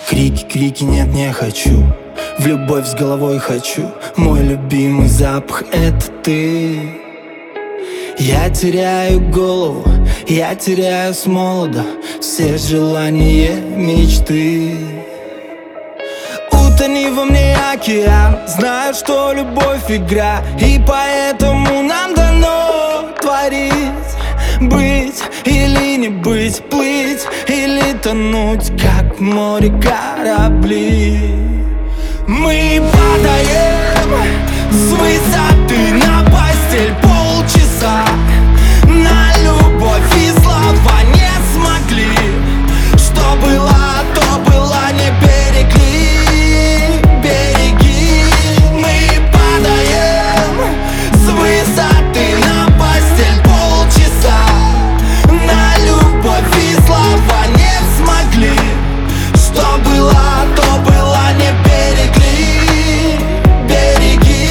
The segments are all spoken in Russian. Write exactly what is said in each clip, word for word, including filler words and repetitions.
Крики, крики, нет, не хочу. В любовь с головой хочу. Мой любимый запах — это ты. Я теряю голову, я теряю с молода все желания, мечты. Утони во мне океан, знаю, что любовь игра, и поэтому нам дано творить. Быть или не быть, плыть или тонуть, как в море корабли. Мы падаем с высоты на постель полчаса. На любовь и слова не смогли. Что было, то было, не берегли, береги. Мы падаем с высоты на постель полчаса. На любовь и слова не смогли. Что было, то было, не берегли, береги.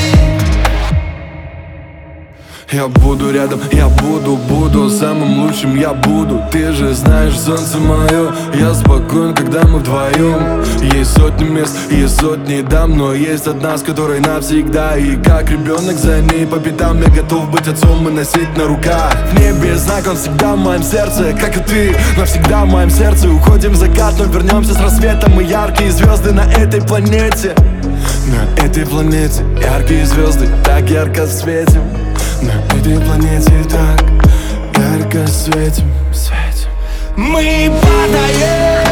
Я буду рядом, я буду, буду самым лучшим, я буду. Ты же знаешь, солнце мое, я спокоен, когда мы вдвоем. Есть сотни мест, есть сотни дам, но есть одна, с которой навсегда. И как ребенок за ней по пятам, я готов быть отцом и носить на руках. В небе знак, он всегда в моем сердце, как и ты, навсегда в моем сердце. Уходим в закат, но вернемся с рассветом. Мы яркие звезды на этой планете. На этой планете яркие звезды так ярко светим. На этой планете так ярко светим, светим. Мы падаем